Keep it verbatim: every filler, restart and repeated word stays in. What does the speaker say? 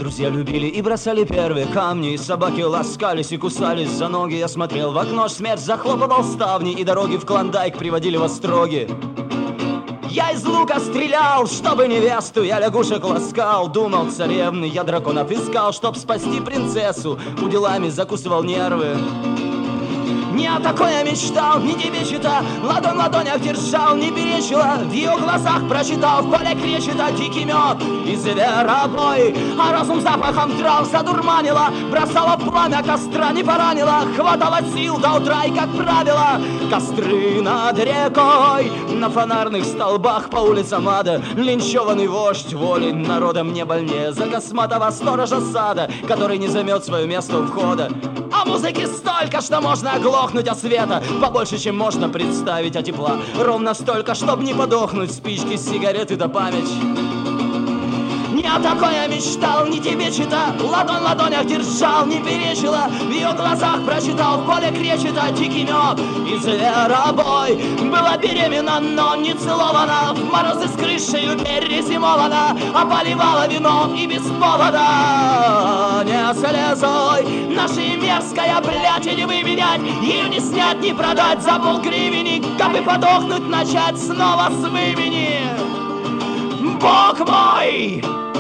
Друзья любили и бросали первые камни, и собаки ласкались и кусались за ноги. Я смотрел в окно, смерть захлопывал ставни, и дороги в Клондайк приводили в остроги. Я из лука стрелял, чтобы невесту, я лягушек ласкал, думал царевны, я драконов искал, чтоб спасти принцессу, уделами закусывал нервы. Не о такой я мечтал, не тебе чита, ладонь в ладонях держал, не перечила, в ее глазах прочитал, в поле кречета дикий мед и зверобой, а разум запахом трав задурманила, бросала в пламя костра, не поранила, хватало сил до утра и, как правило, костры над рекой, на фонарных столбах по улицам ада, линчеванный вождь воли народа мне больнее за косматого сторожа сада, который не займет свое место у входа. А музыки столько, что можно оглохнуть, а света побольше, чем можно представить, а тепла ровно столько, чтоб не подохнуть, спички, сигареты да память. Не о такой я мечтал, не тебе чита, ладонь в ладонях держал, не перечила, в ее глазах прочитал, в поле кречета дикий мед и зверобой. Была беременна, но не целована, в морозы с крышею перезимована, а поливала вино и без повода. Не слезой нашей мерзкая, блядь, и не выменять, ее не снять, не продать за полгривени, как бы подохнуть, начать снова с вымени. Бог мой!